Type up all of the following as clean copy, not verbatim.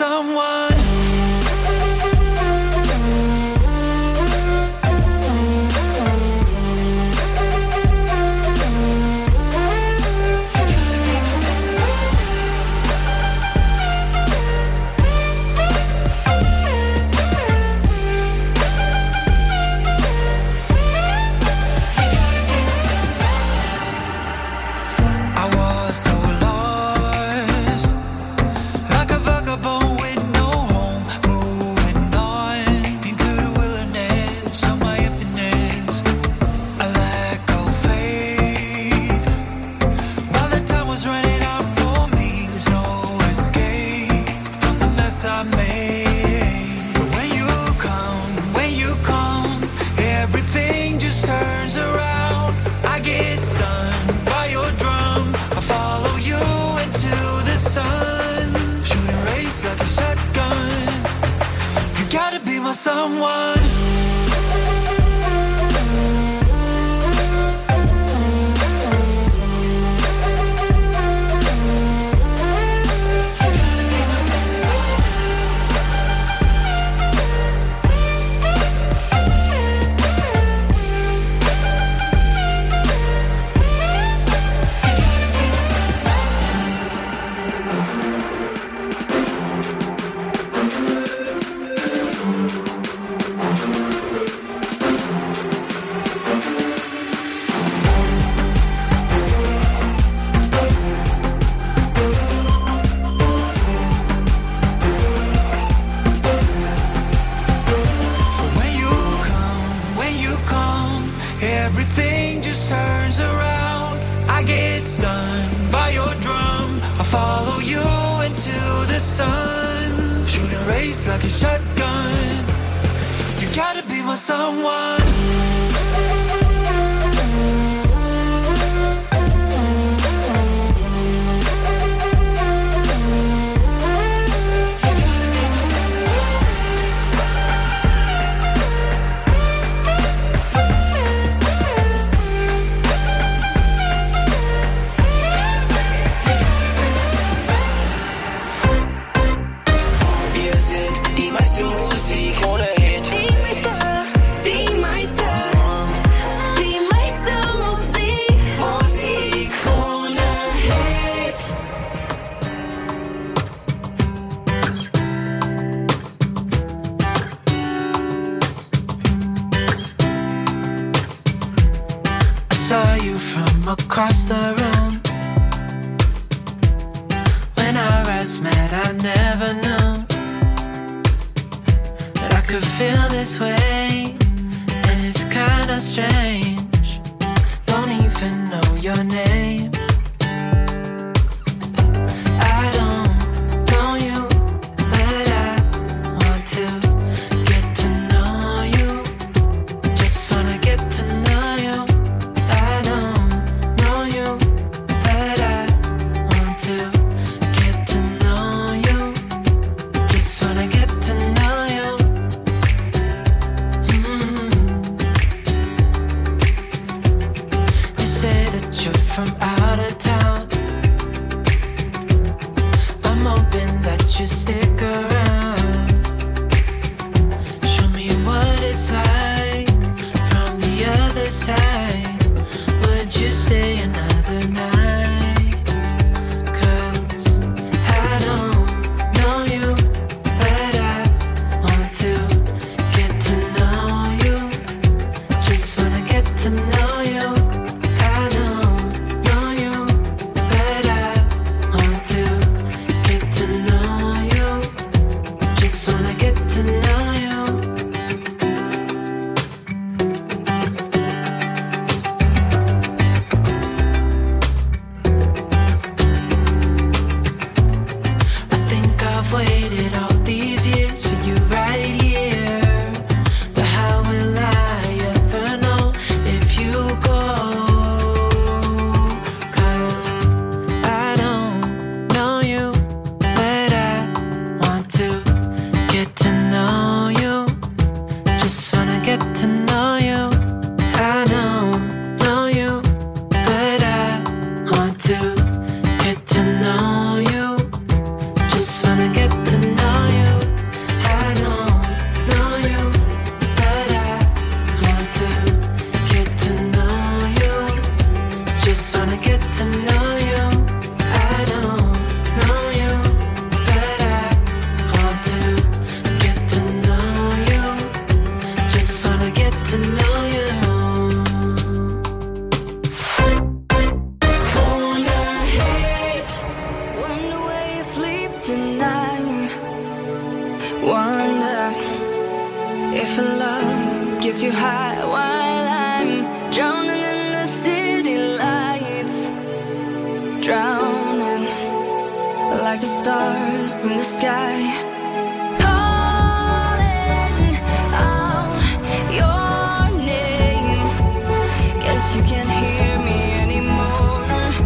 someone. Someone. Everything just turns around. I get stunned by your drum. I follow you into the sun. Shoot a race like a shotgun. You gotta be my someone. Saw you from across the room. When our eyes met, I never knew that I could feel this way. And it's kinda strange. Don't even know your name. I don't know you, but I want to get to know you. Just wanna get to know you. From out wonder if love gets you high while I'm drowning in the city lights, drowning like the stars in the sky, calling out your name. Guess you can't hear me anymore.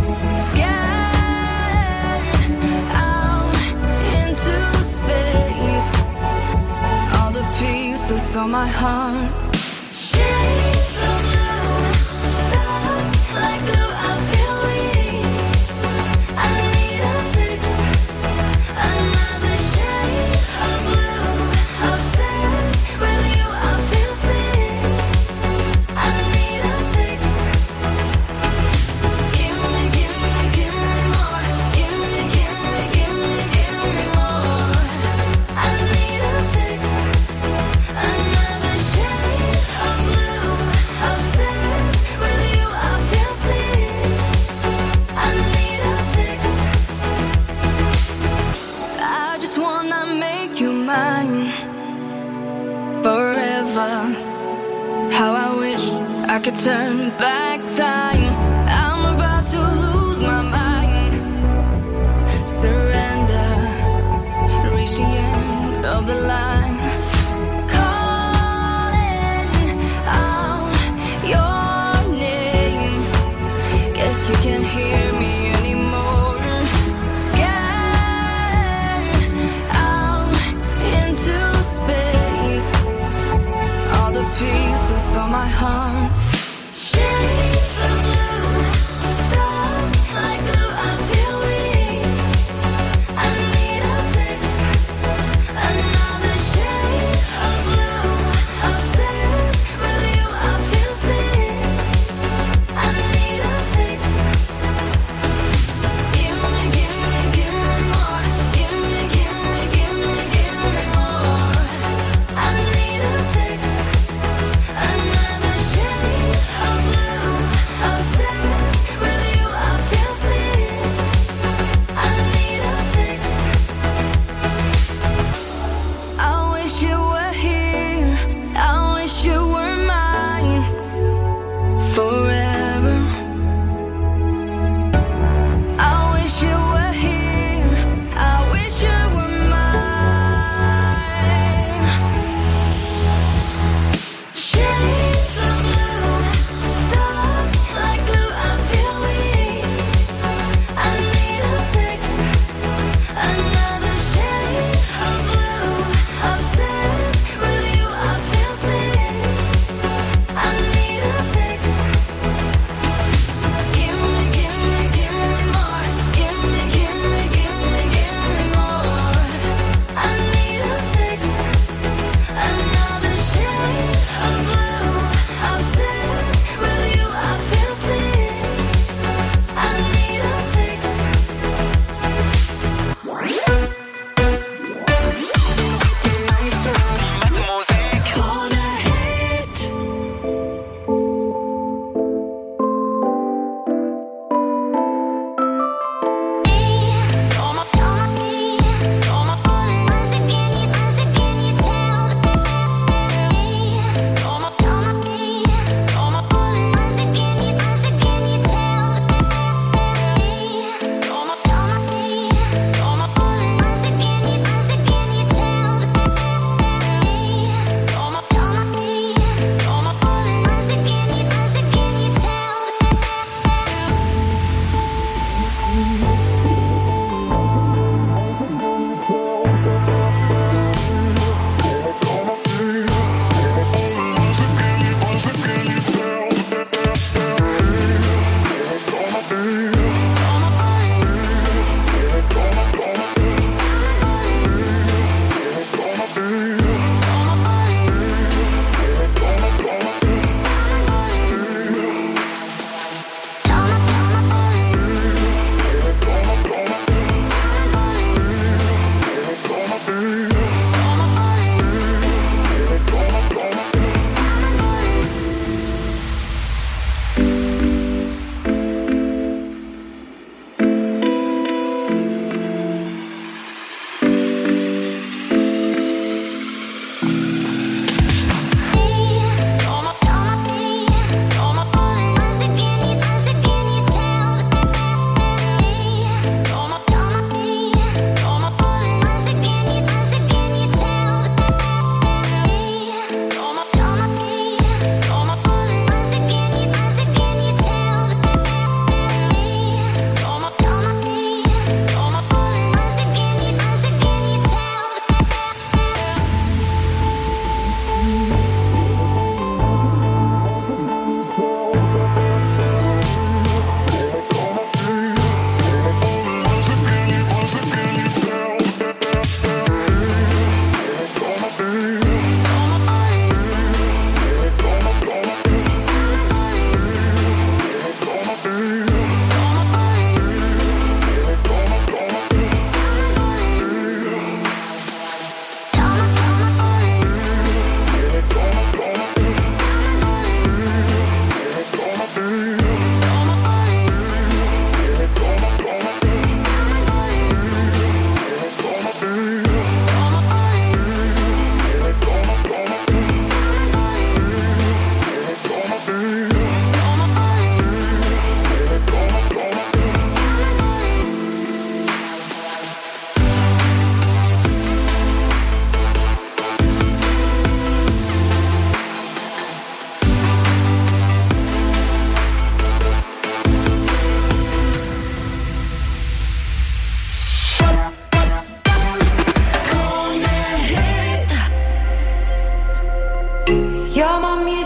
Scared out into space, all the pieces on my heart. Shades of blue, stuck like glue. I feel weak. I need a fix. Another shade of blue, obsessed with you. I feel sick. I need a fix. Give me, give me, give me more. Give me, give me, give me, give me more. I need a fix. Another shade of blue, obsessed with you. I feel sick. I need a fix. I just wanna make you mine forever. How I wish I could turn back time. I'm about to lose my mind. Surrender, reach the end of the line. Calling out your name. Guess you can't hear me anymore. Scared out into space, all the pieces on my heart. Shades of blue, stuck like glue. I feel weak. I need a fix. Another shade of blue, obsessed with you. I feel sick. I need a fix. Give me, give me, give me more. Give me, give me, give me, give me more. I need a fix. Another shade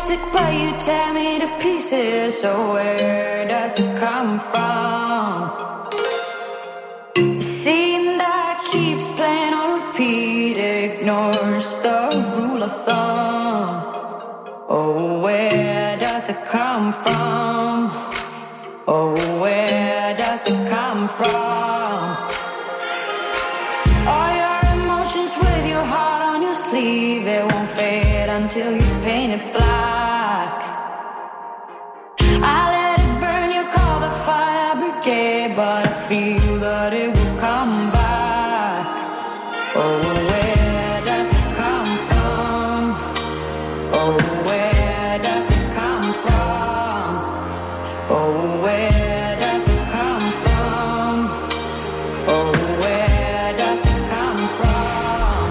music, but you tear me to pieces. So where does it come from? The scene that keeps playing on repeat ignores the rule of thumb. Oh, where does it come from? Oh, where does it come from? All your emotions with your heart on your sleeve, it won't fade until you paint it black. I let it burn, you call the fire brigade, but I feel that it will come back. Oh, where does it come from? Oh, where does it come from? Oh, where does it come from? Oh, where does it come from?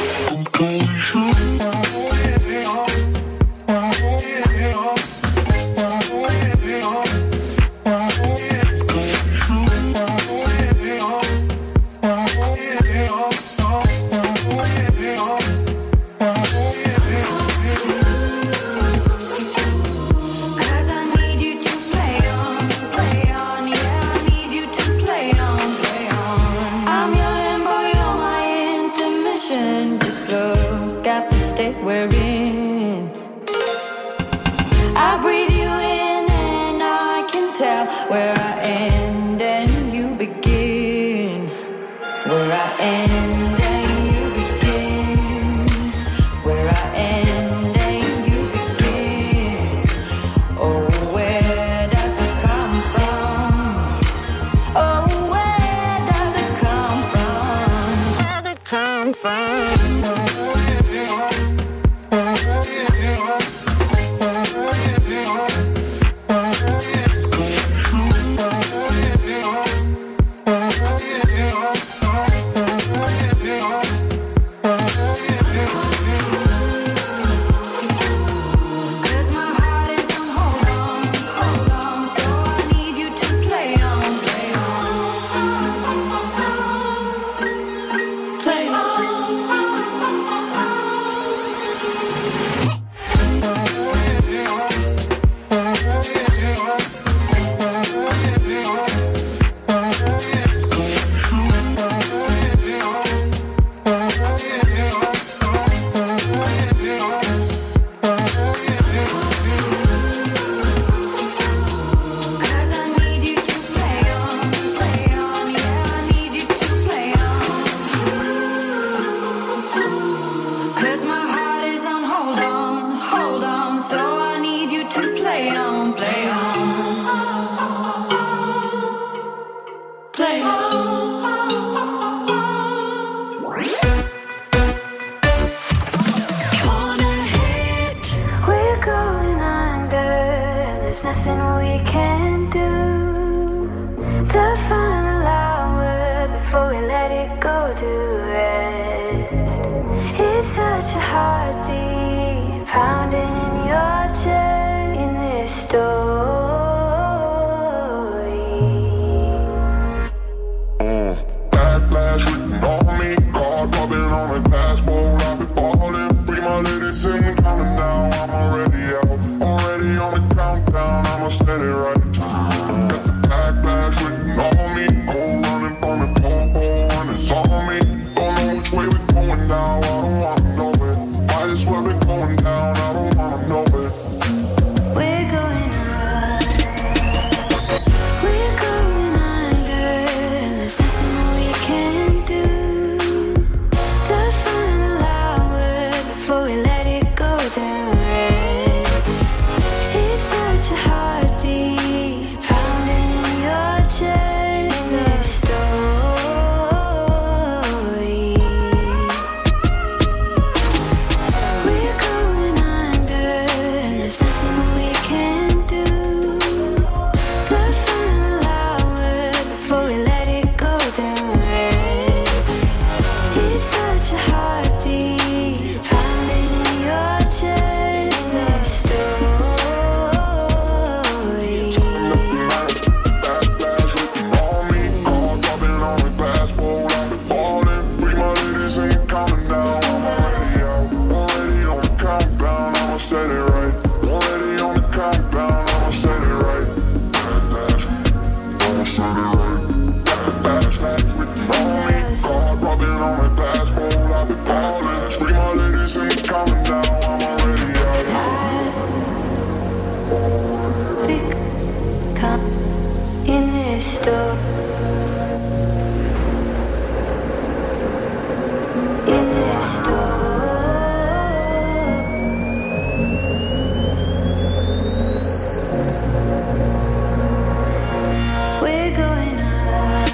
Cause I need you to play on, yeah, I need you to play on. I'm your limbo, you're my intermission. Just look at the state we're in. I breathe you in and I can tell where I end and you begin. Where I end and you begin. Where I end and you begin. Oh, where does it come from? Oh, where does it come from? Where does it come from? Cause my heart is on hold on, so I need you to play on, play on. Play on. Cause I need you to play on, yeah, I need you to play on. Cause my heart is on hold on, so I need you to play on, play on. Play on. Corner hit. We're going under, there's nothing we can do. The final hour before we let it go to rest. It's such a heartbeat pounding in your chest in this story. Backlash written on me, card popping on a glass bowl. I've been ballin', free my ladies and counting down. I'm already out, already on the countdown. I'ma set it right. Got the backlash written on me, cold running from the pole, and it's on me. Don't know which way we're going now. I don't wanna know it. Might as well be going down. I don't wanna listen, coming down, I'm already out. Come in this store. In this store. We're going up.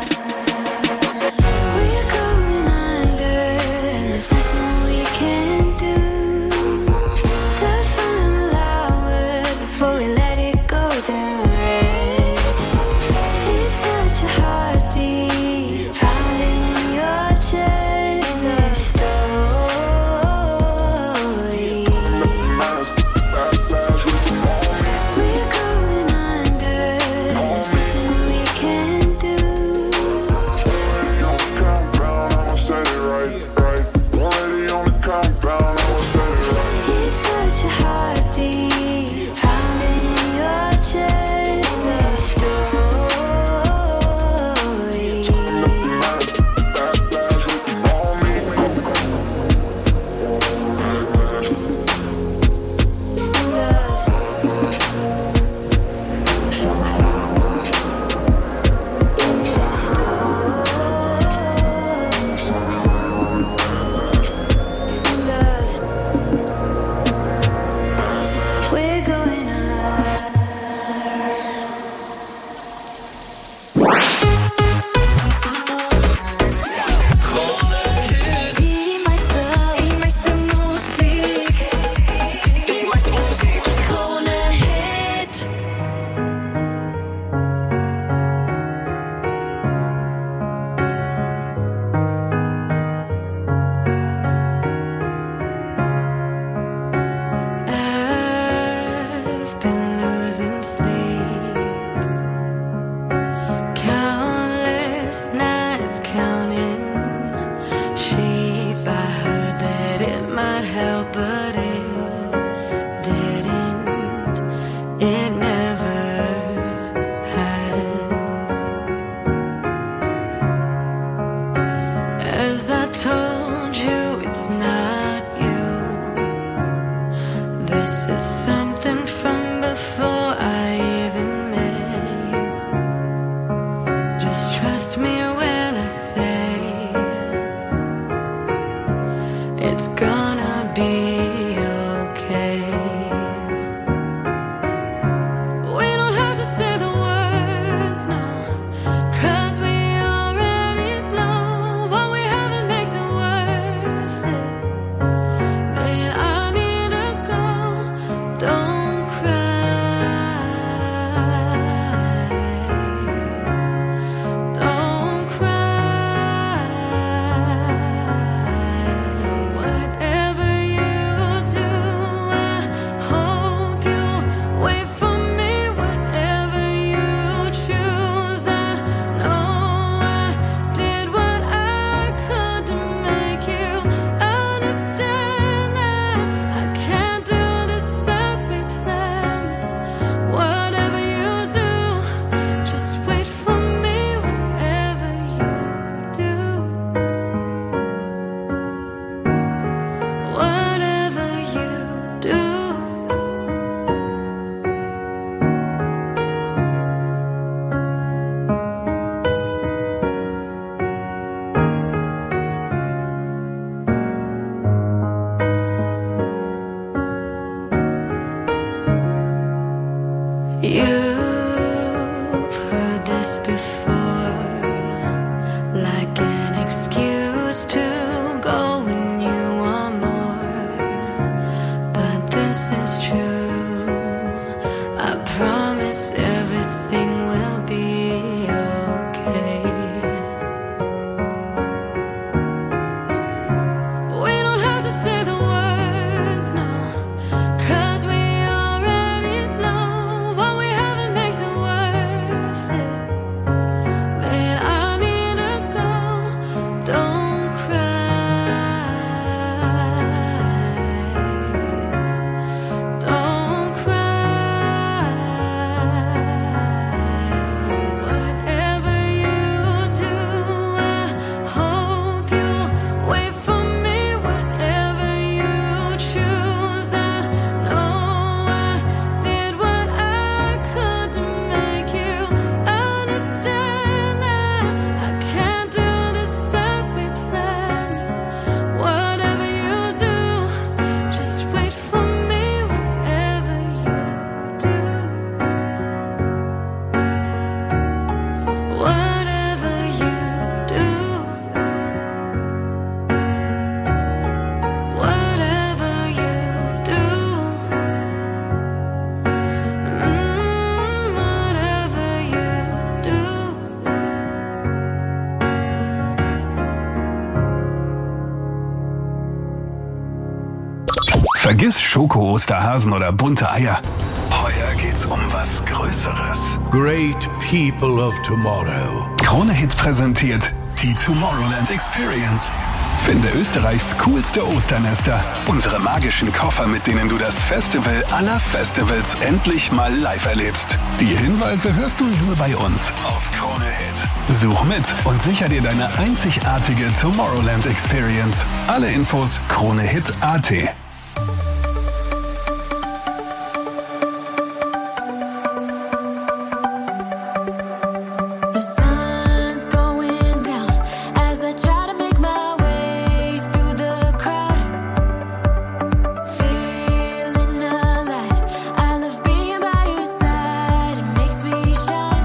We're going under. There's nothing we can do. The final hour before we let it go down red. It's such a heartbeat pounding in your chest. In this story, we're going under. There's nothing we can do. Already on the countdown, I'ma set it right. Already on the countdown, I'ma set it right. It's such a heartbeat pounding in your chest. In this story, Backlash looking on me. we're going up. Die meiste Musik. Krone Hit. I've been losing sleep, countless nights counting sheep. I heard that it might help, but it didn't. It never has. As I told you, it's not you. This is something from before I even met you. Just trust me when I say it's gonna be Vergiss Schoko-Osterhasen oder bunte Eier. Heuer geht's um was Größeres. Great people of tomorrow. Krone Hit präsentiert die Tomorrowland Experience. Finde Österreichs coolste Osternester. Unsere magischen Koffer, mit denen du das Festival aller Festivals endlich mal live erlebst. Die Hinweise hörst du nur bei uns auf Krone Hit. Such mit und sicher dir deine einzigartige Tomorrowland Experience. Alle Infos KroneHit.at. The sun's going down as I try to make my way through the crowd. Feeling alive, I love being by your side. It makes me shine.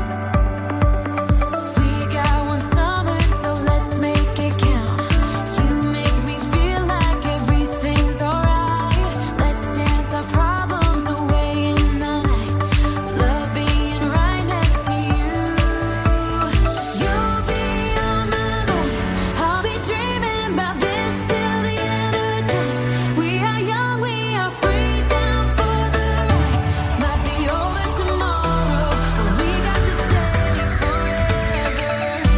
We got one summer, so let's make it count. You make me feel like everything's alright. Let's dance our problems away in the night. Love being right next to you. You'll be on my mind. I'll be dreaming about this till the end of time. We are young, we are free, down for the ride. Might be over tomorrow, but we got to stay forever.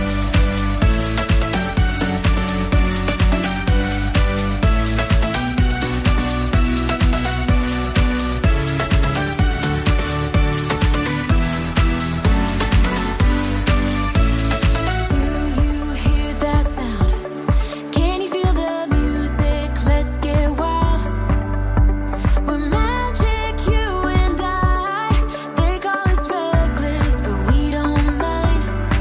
Do you hear that sound? Can you feel the music? Let's get wild. We're magic, you and I. They call us reckless, but we don't mind.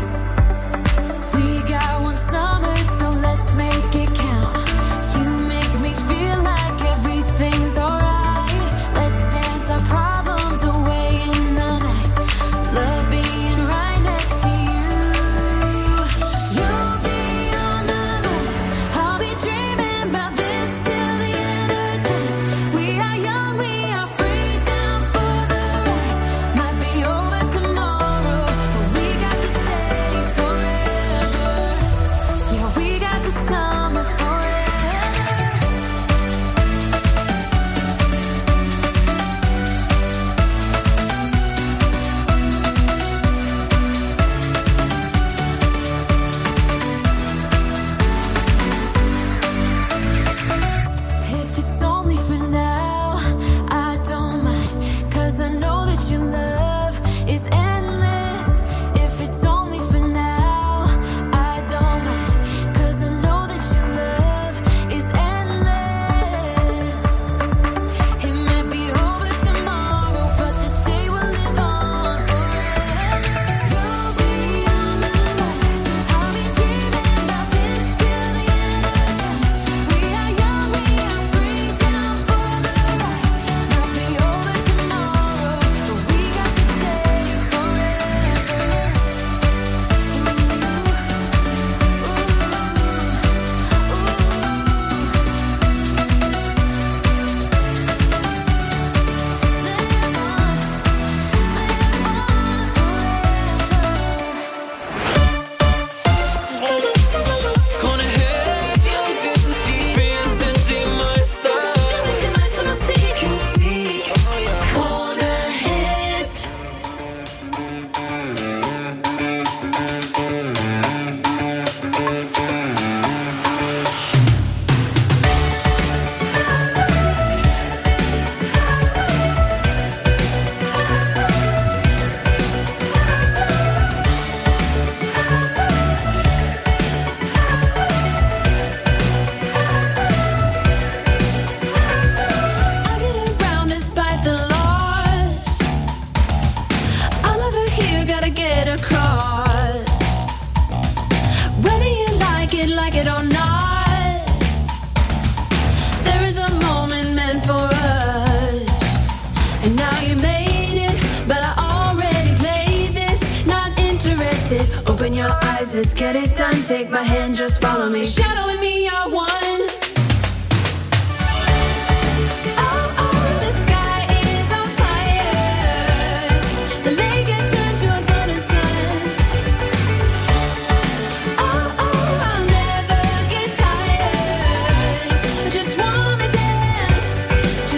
We got one summer, so let's make it count. You make me feel like everything's alright. Let's dance our problems away in the night. Love being right next to you. You'll be on my mind. I'll be dreaming about this till the end of time. We are young, we are free, down for the ride. Might be over tomorrow, but we got to stay forever. Yeah, we got the summer forever. If it's only for now, I don't mind. 'Cause I know that your love is endless. If it's only for now, I don't mind. 'Cause I know that your love is endless. It might be over tomorrow, but this day will live on forever. You'll be on my mind. I'll be dreaming about this till the end of time. We are young, we are free, down for the ride. Might be over tomorrow, but we got to stay forever. Krone Hit, wir sind die Meister. Krone Hit. I get around despite the loss. I'm over here, gotta get across. Whether you like it or not, there is a moment meant for us. And now you made it, but I already played this. Not interested. Open your eyes, let's get it done. Take my hand, just follow me. Shadow and me are one. Oh, oh, the sky is on fire. The lake has turned to a golden sun. Oh, oh, I'll never get tired. I just wanna dance.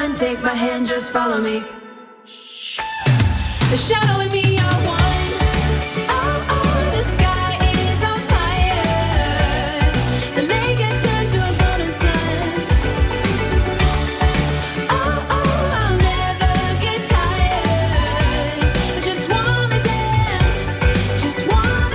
mind, take my hand, just follow me. The shadow and me are one. Oh, oh, the sky is on fire. The lake has turned to a golden sun. Oh, oh, I'll never get tired. I just wanna dance, just wanna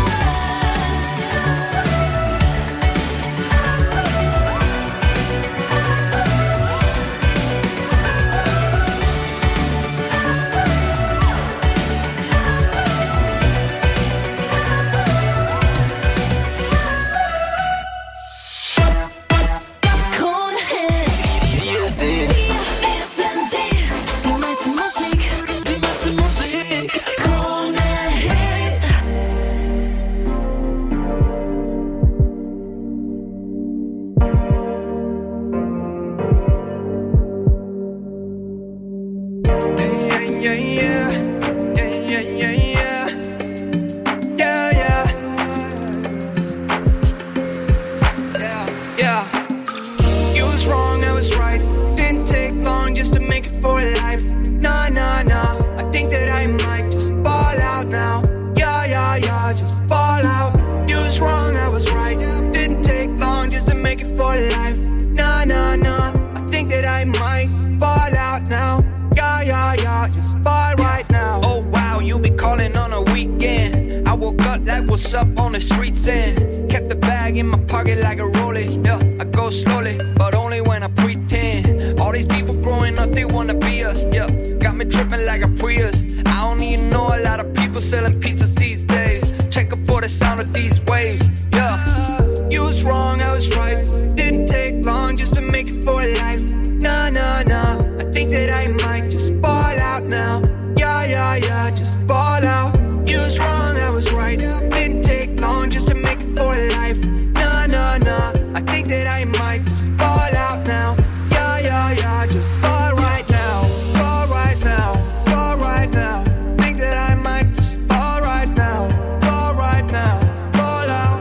what's up on the streets and kept the bag in my pocket like a rollie. Yeah, I go slowly, but only when I pretend. All these people growing up, they wanna be us. Yeah, got me tripping like a Prius. I don't even know a lot of people selling pizzas these days. Check up for the sound of these waves. Yeah, you was wrong, I was right. Didn't take long just to make it for life. Nah, nah, nah. I think that I might just ball out now. Yeah, yeah, yeah, just ball out. You was wrong, I was right. Didn't take long just to make it for life. Nah, nah, nah. I think that I might just ball out now. Yeah, yeah, yeah, just ball right now. Ball right now. Ball right now. Think that I might just ball right now. Ball right now. Ball out.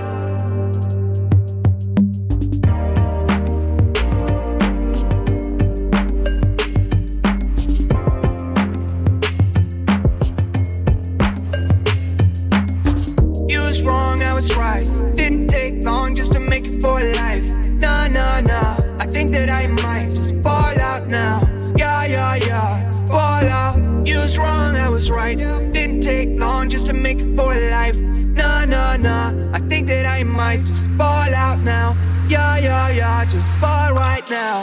Wrong, I was right. Didn't take long just to make it for life. Nah, nah, nah. I think that I might just ball out now. Yeah, yeah, yeah. Ball out. You was wrong, I was right. Didn't take long just to make it for life. Nah, nah, nah. I think that I might just ball out now. Yeah, yeah, yeah. Just ball right now.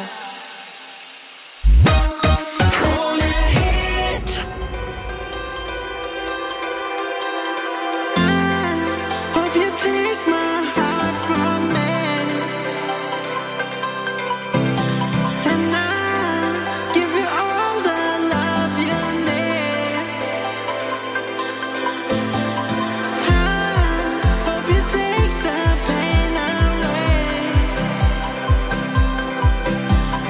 Take my heart from me, and I'll give you all the love you need. I hope you take the pain away.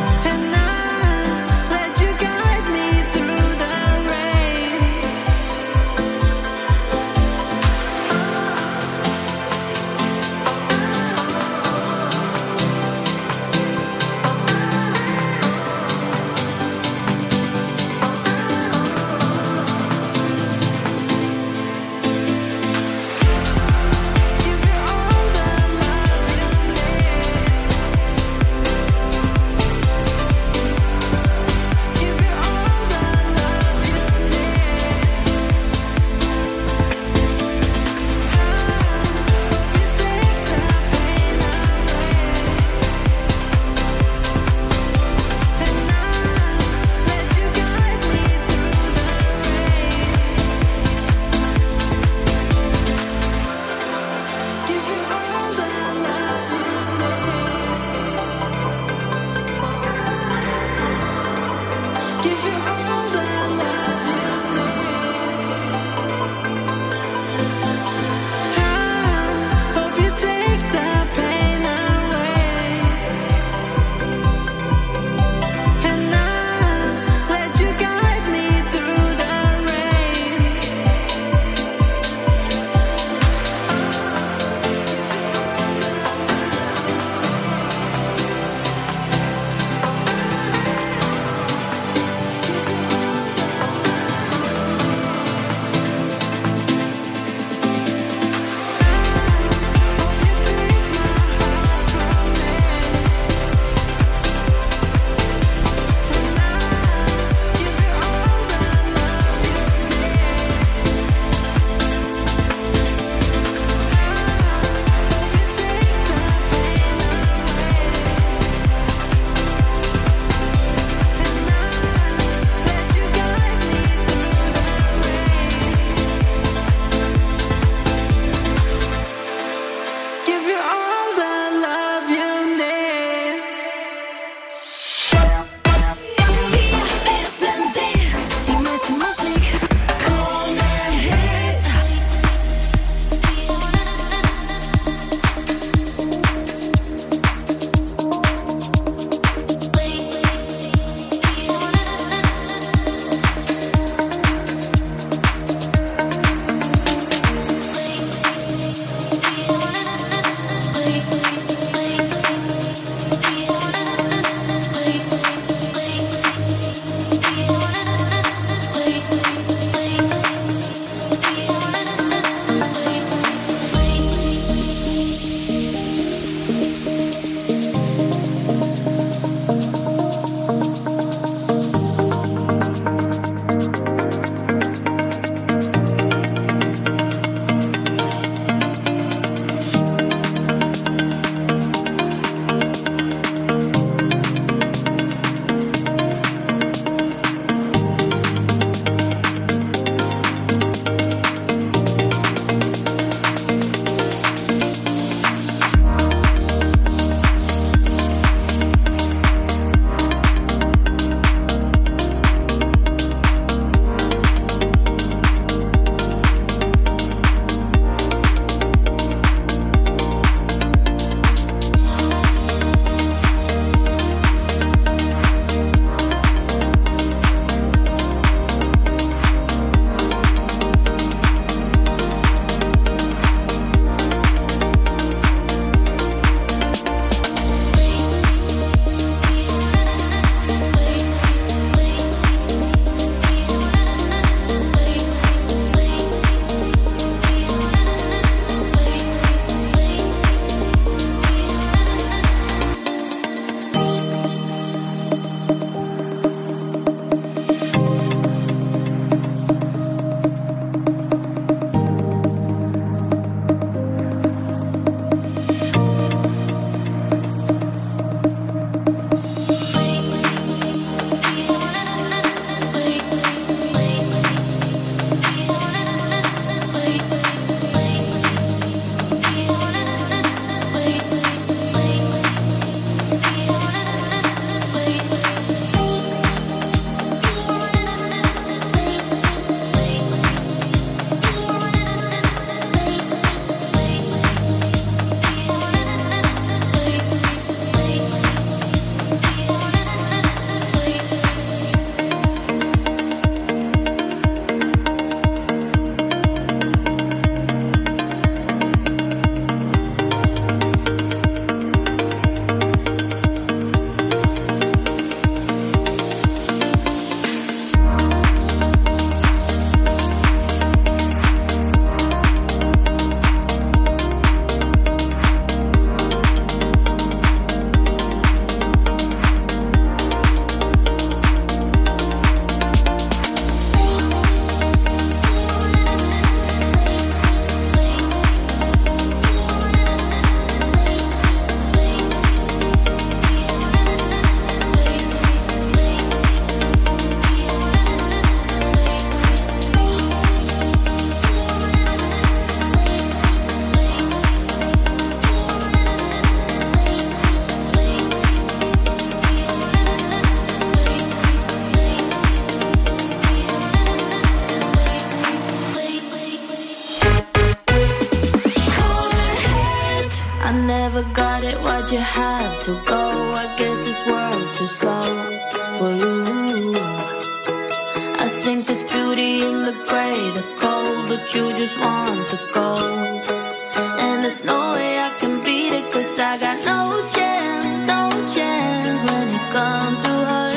never got it, why'd you have to go? I guess this world's too slow for you. I think there's beauty in the gray, the cold, but you just want the gold. And there's no way I can beat it, cause I got no chance, no chance when it comes to her.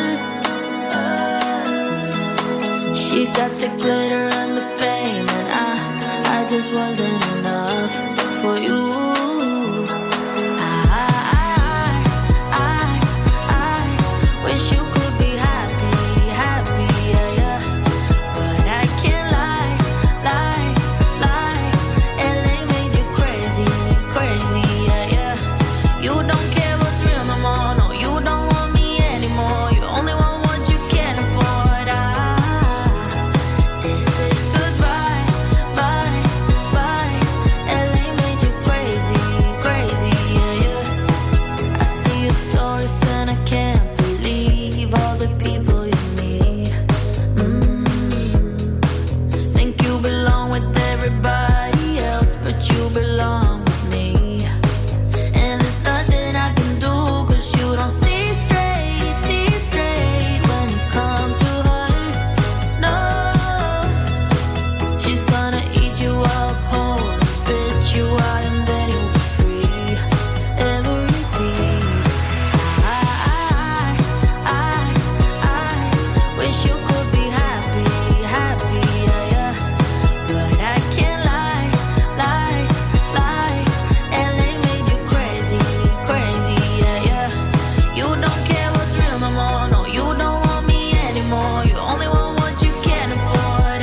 She got the glitter and the fame, and I just wasn't enough for you. I wish you could be happy, happy, yeah, yeah. But I can't lie, lie, lie. LA made you crazy, crazy, yeah, yeah. You don't care what's real no more, no, you don't want me anymore. You only want what you can afford. This is goodbye, bye, bye. LA made you crazy, crazy, yeah, yeah. I see your stories and I can't believe all the people you meet. Think you belong with everybody else, but you belong with me. And there's nothing I can do, cause you don't see straight when it comes to her. No, she's gonna eat you up whole and spit you out, and then you'll be free. Every piece. I wish you could be happy, happy, yeah, yeah. But I can't lie, lie, lie. LA made you crazy, crazy, yeah, yeah. You don't care what's real no more, no, you don't want me anymore. You only want what you can afford.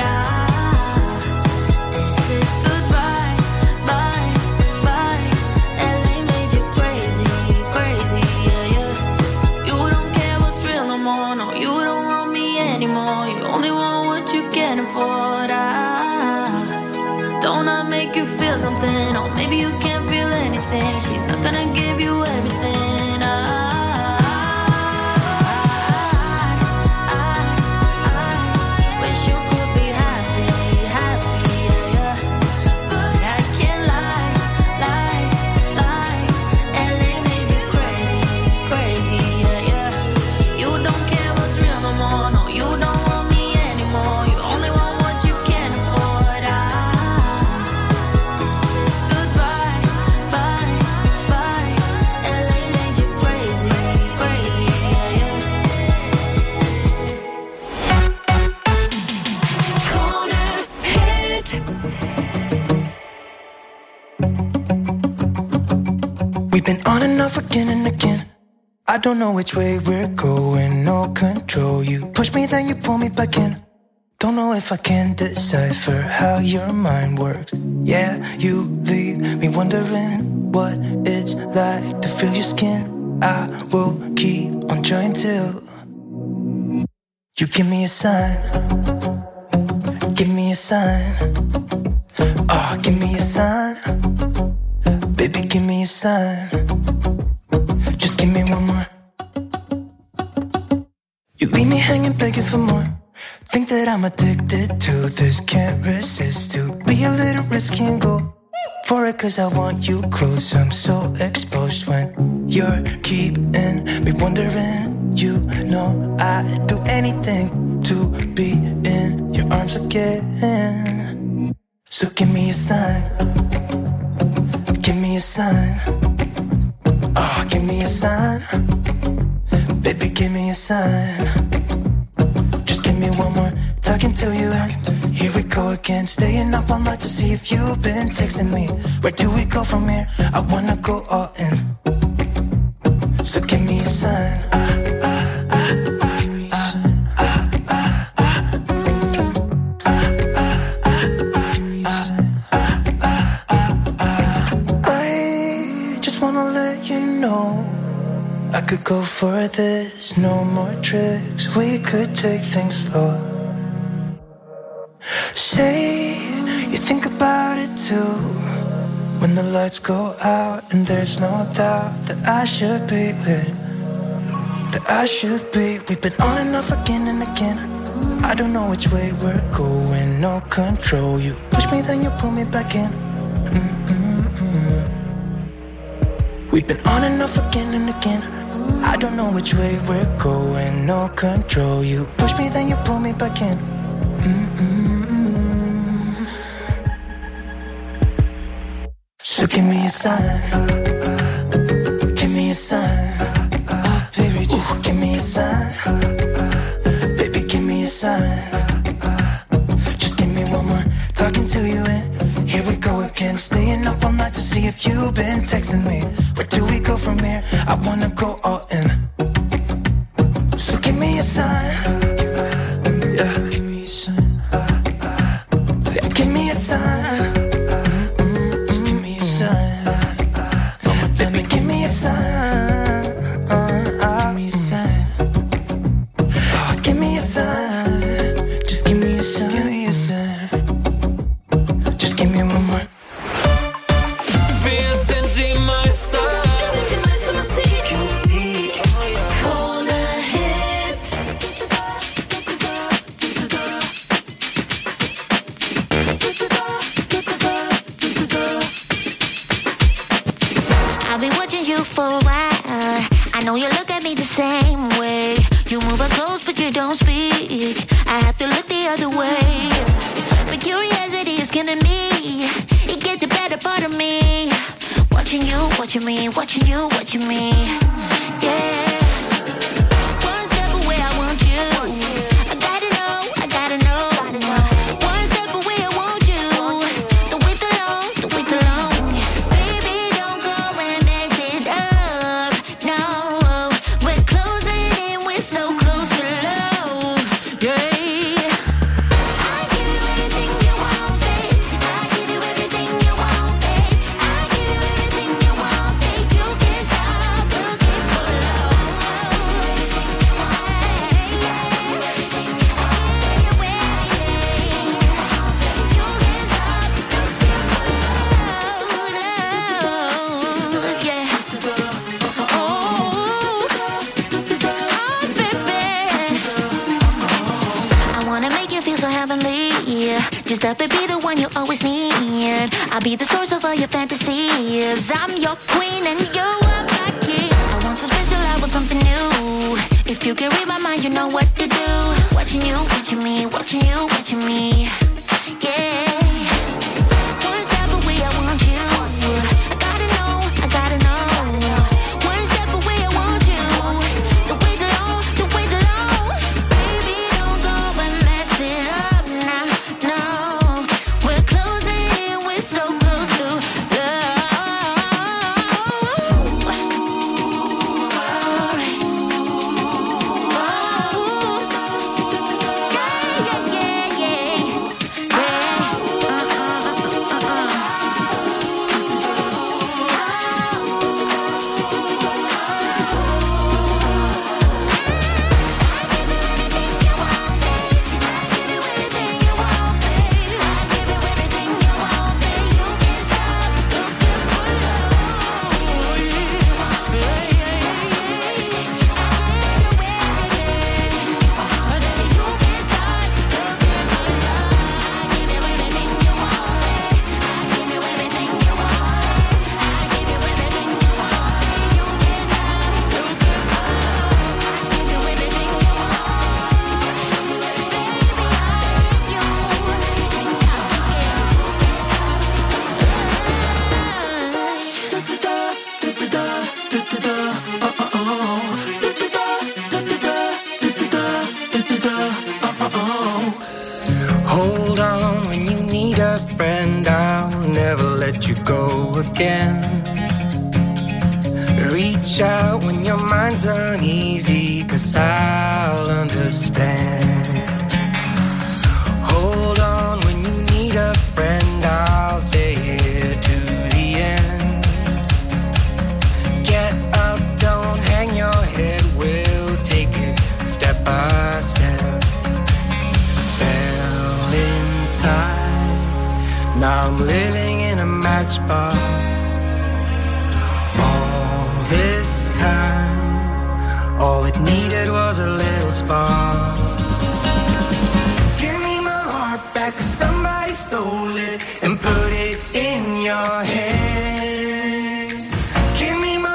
This is goodbye, bye, bye. LA made you crazy, crazy, yeah, yeah. You don't care what's real no more, no, you don't want me anymore. You only want what you can afford. Don't I make you feel something? Or maybe you can't feel anything. She's not gonna give you everything. Wish you could be happy, happy, yeah, yeah. But I can't lie, lie, lie. LA made you crazy, crazy, yeah, yeah. You don't care what's real no more, no, you don't want me anymore. You only want what you can afford. This is goodbye, bye, bye. LA made you crazy, crazy, yeah, yeah. Corner hit. We've been on and off again and again. I don't know which way we're going, no control. You push me, then you pull me back in. Don't know if I can decipher how your mind works. Yeah, you leave me wondering what it's like to feel your skin. I will keep on trying till you give me a sign. Give me a sign. Oh, give me a sign. Baby, give me a sign. Just give me one more. You leave me hanging, begging for more. Think that I'm addicted to this, can't resist to be a little risky and go for it, cause I want you close. I'm so exposed when you're keeping me wondering. You know I'd do anything to be in your arms again. So give me a sign. Give me a sign. Oh, give me a sign. Baby, give me a sign. Just give me one more talking to you. Here we go again, staying up all night to see if you've been texting me. Where do we go from here? I wanna go all in. So give me a sign. I just wanna let you know I could go for this, no more tricks. We could take things slow. Say you think about it too. When the lights go out and there's no doubt that I should be with, that I should be. We've been on and off again and again. I don't know which way we're going, no control. You push me, then you pull me back in. We've been on and off again and again. I don't know which way we're going, no control. You push me, then you pull me back in. So give me a sign. Give me a sign. Oh, baby, just give me a sign. Baby, give me a sign. Just give me one more talking to you and here we go again. Staying up all night to see if you've been texting me. Where do we go from here? I wanna go all in. So give me a sign. Yeah, give me a sign. Yeah, give me a sign. Just give me a sign. Baby, give me a sign. Give me a sign. Just give me a sign. Just give me a sign. Give me a sign. Just give me one more. Wir sind die Meister. Musik. Krone Hit. I've been watching you for a while. I know you look at me the same way. You move up close, but you don't speak. I have to look the other way. But curiosity is killing me. It gets the better part of me. Watching you, watching me, watching you, watching me. Yeah. One step away, I want you. I gotta know, I gotta know. One step away, I want you. Don't wait too long, don't wait too long. Baby, don't go and mess it up. No, we're closing in, we're so close to love. Yeah. I give you everything you want, babe. I give you everything you want, babe. I give you everything you want, babe. You can't stop looking for love. Everything you want, everything you want, you everything you want, babe. You can't stop looking for love, yeah. I wanna make you feel so heavenly. Just let me be the one you always need. I'll be the source of all your fantasies. I'm your queen and you are my king. I want some special, I want something new. If you can read my mind, you know what to do. Watching you, watching me, watching you, watching me. Yeah. One step away, I want you. I gotta know, I gotta know. One step away, I want you. Don't wait too long, don't wait too long. Baby, don't go and mess it up now, no. We're closing in, we're so close to love. Yeah, yeah, yeah. Hold on when you need a friend. I'll never let you go again. Reach out when your mind's uneasy, 'cause I'll understand. Hold on when you need a friend. I'll stay here to the end. Get up, don't hang your head. We'll take it step by step. Fell inside. Now I'm living in a matchbox. All this time, all it needed was a little spark. Give me my heart back, 'cause somebody stole it and put it in your head. Give me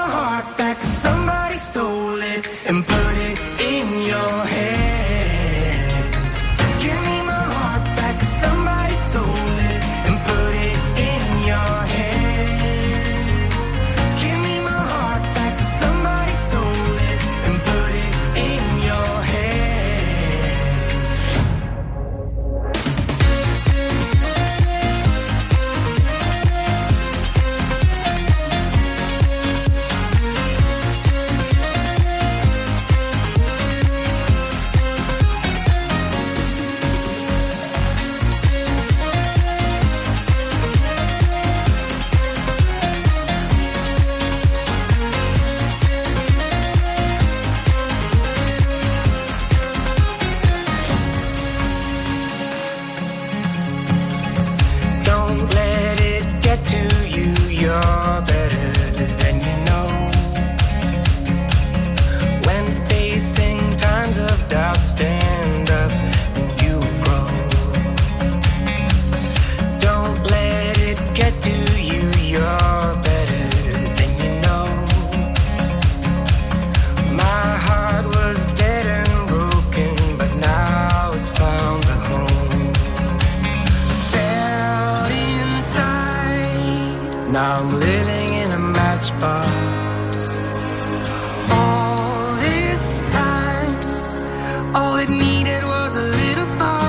Now I'm living in a matchbox. All this time, all it needed was a little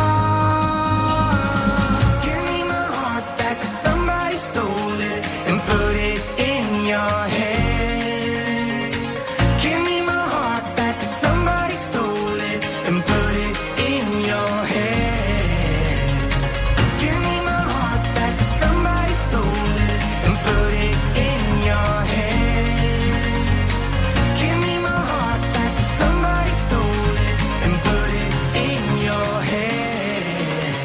spark. Give me my heart back, 'cause somebody stole it and put it in your head. Give me my heart back, 'cause somebody stole it and put it in your head. Give me my heart back, 'cause somebody stole it and put it in your head. Give me my heart back, 'cause somebody stole it and put it in your head.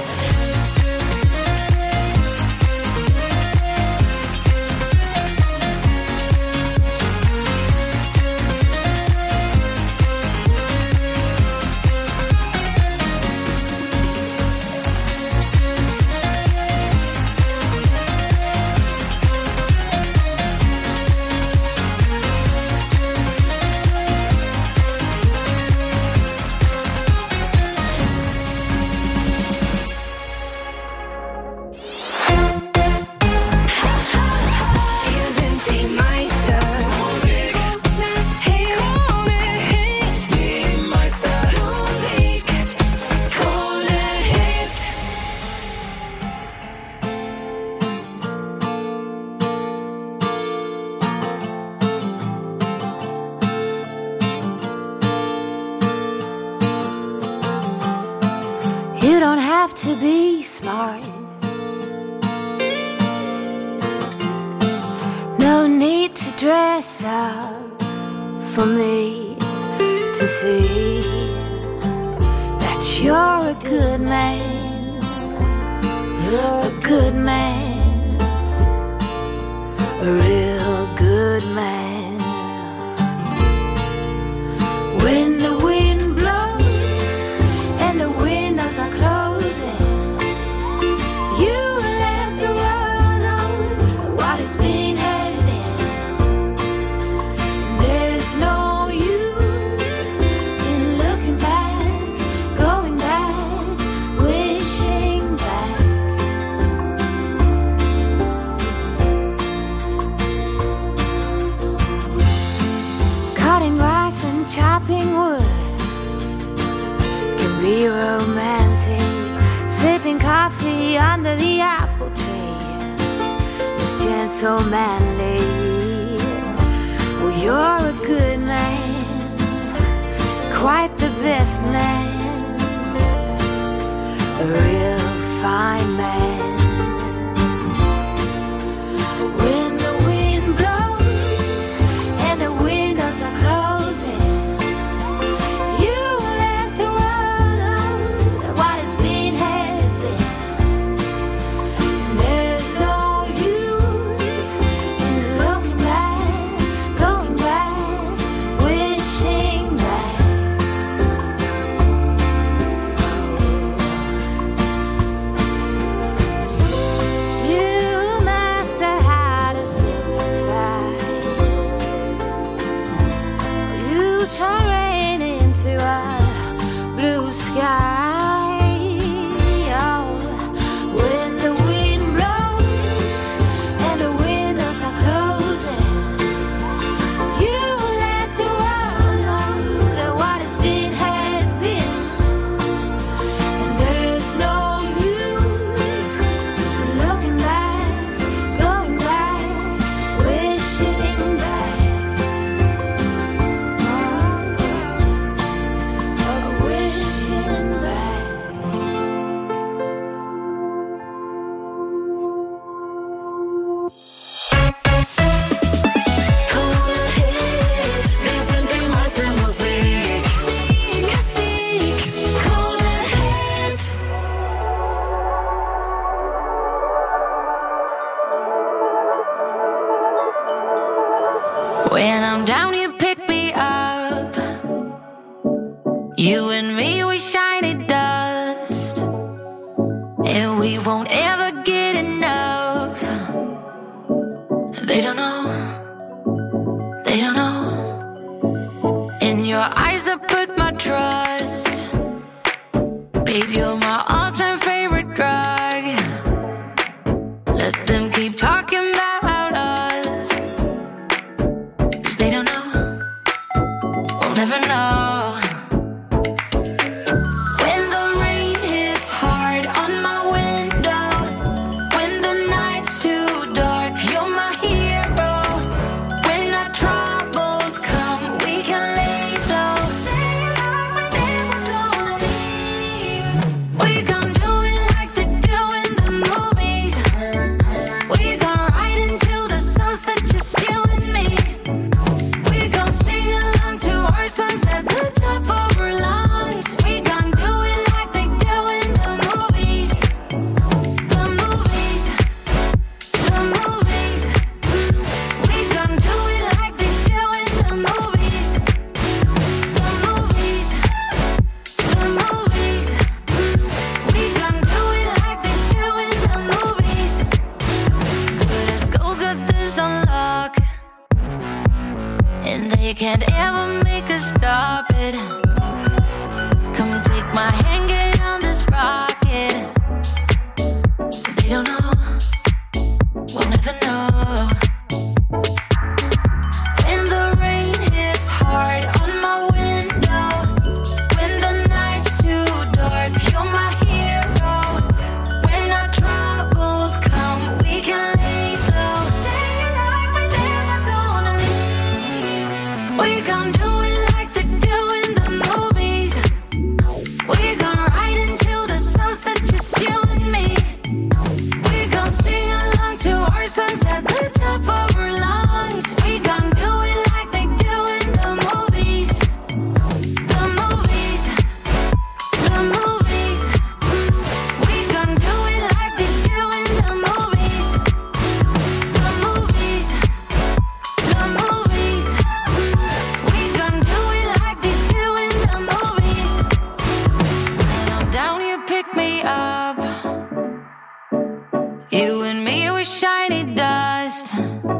Wir sind die Meister. Musik. Krone Hit. Die Meister. Musik. Krone Hit. You don't have to be smart. No need to dress up for me to see that you're a good man. You're a good man. A real good man. When the wind blows and the windows are closing, you let the world know what has been has been. There's no use in looking back, going back, wishing back. Cutting grass and chopping wood can be romantic. Sipping coffee under the apple tree is gentlemanly. Well, you're a good man, quite the best man, a real fine man. When the wind blows and the windows are closing, you let the world know that what has been has been. There's no use in looking back, going back, wishing back. You master how to simplify. You turn rain into a blue sky. Oh, when the wind blows and the windows are closing, you let the world know that what has been has been. And there's no use in looking back, going back, wishing back. Wishing back. Krone Hit. Wir sind die Meister Musik. Musik. Krone Hit. When I'm down, you pick me up. You and me, we shiny dust, and we won't ever get enough. They don't know. They don't know. In your eyes, I put my trust. Babe, you're my all-time favorite drug. Let them keep talking about can't ever make us stop it. Come take my hand, get on this rocket. They don't know, we'll never know. When the rain hits hard on my window, when the night's too dark, you're my hero. When our troubles come, we can lay low. Say it like we're never gonna leave. We gon' do it like they do in the movies. We gon' ride into the sunset, just you and me. We gon' sing along to our songs at the top of our lungs. We gon' do it like they do in the movies. The movies, the movies. We gon' do it like they do in the movies. The movies, the movies. We gon' do it like they do in the movies. When I'm down, you pick me up. You and me, we're shiny dust.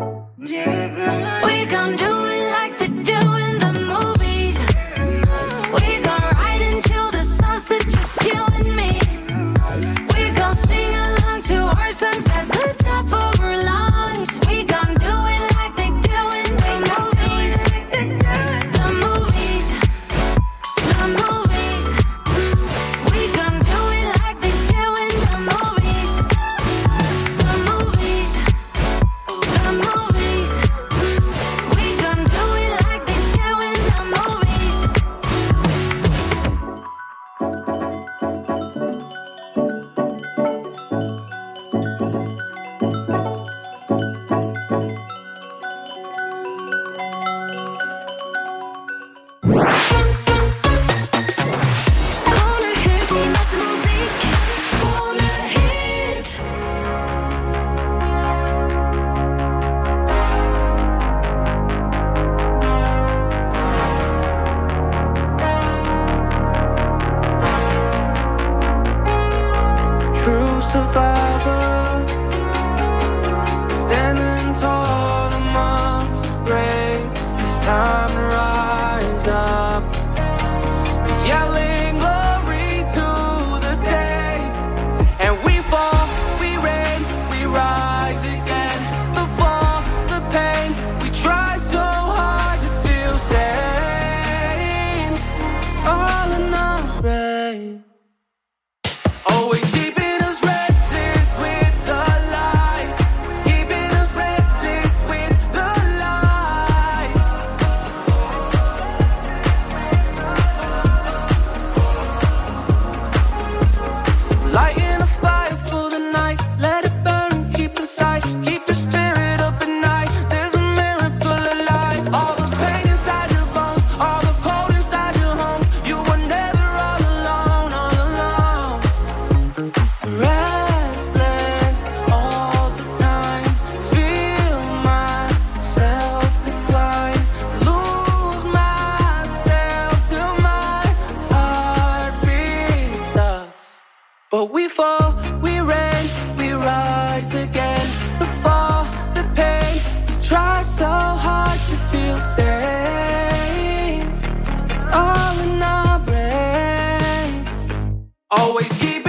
We gon' do it like they do in the movies. We gon' ride until the sunset, just you and me. We gon' sing along to our songs at the top of our lungs. We gon' do it like they do in the movies. The movies, the movies. We gon' do it like they do in the movies. The movies, the movies. We gon' do it like they do in the movies. Corner hit, die beste Musik. Corner hit. True survivor, standing tall amongst the brave. It's time to rise up, yelling glory to the saved. And we fall, we reign, we rise again. The fall, the pain, we try so hard to feel sane. It's all in our brain. Always keeping us restless with the lights. Keeping us restless with the lights. Lighting a fire for the night. Let it burn, keep inside. Keep your spirit up at night. There's a miracle alive. All the pain inside your bones, all the cold inside your homes. You were never all alone, all alone. Restless all the time. Feel myself decline. Lose myself till my heartbeat stops. But we fall, we reign, we rise again. The fall, the pain, we try so hard to feel sane. It's all in our brains. Always keep